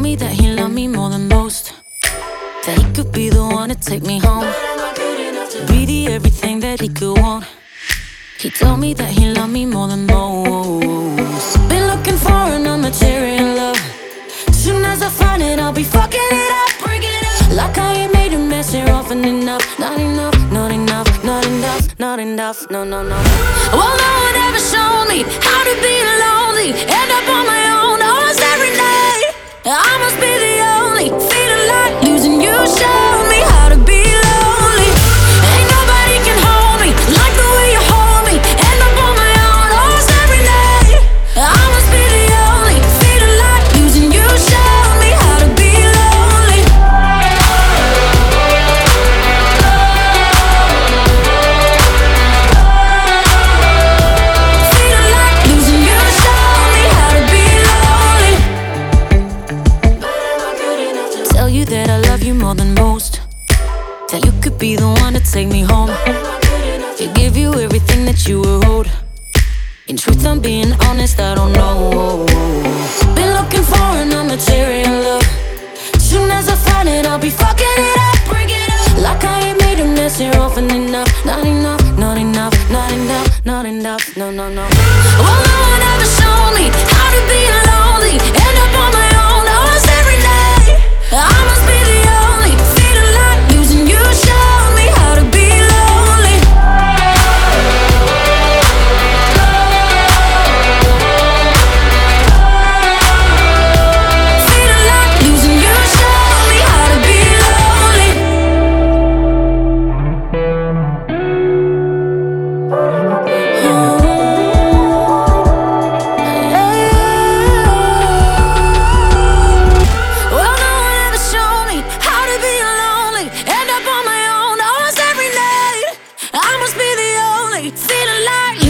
me that he loved me more than most, that he could be the one to take me home, be the everything that he could want. He told me that he loved me more than most. Been looking for an material love. Soon as I find it, I'll be fucking it up, breaking it up. Like I ain't made a mess here often enough. Not enough, not enough, not enough, not enough, no, no, no. Well, no one ever showed me how to be lonely, end up on my own almost every night. I must be the only feeling like losing you. Showed me how to be lonely. Ain't nobody can hold me like the way you hold me. End up on my own almost every night. I must be the only feeling like losing you. Showed me how to be lonely. Feeling like losing you. Showed me how to be lonely. Tell you that I love you more than most, that you could be the one to take me home, to give you everything that you were owed. In truth, I'm being honest, I don't know. Been looking for an material love. Soon as I find it, I'll be fucking it up, breaking it up. Like I ain't made a mess here often enough. Not enough, not enough, not enough, not enough, no, no, no. Well, no one ever showed me how to be lonely, end up on my own almost every night. I must be the only feeling like losing you. Showed me how to be lonely. Feeling like losing you. Showed me how to be lonely. Well, no one ever showed me how to be lonely, end up on my own almost every night. I must be the only feeling like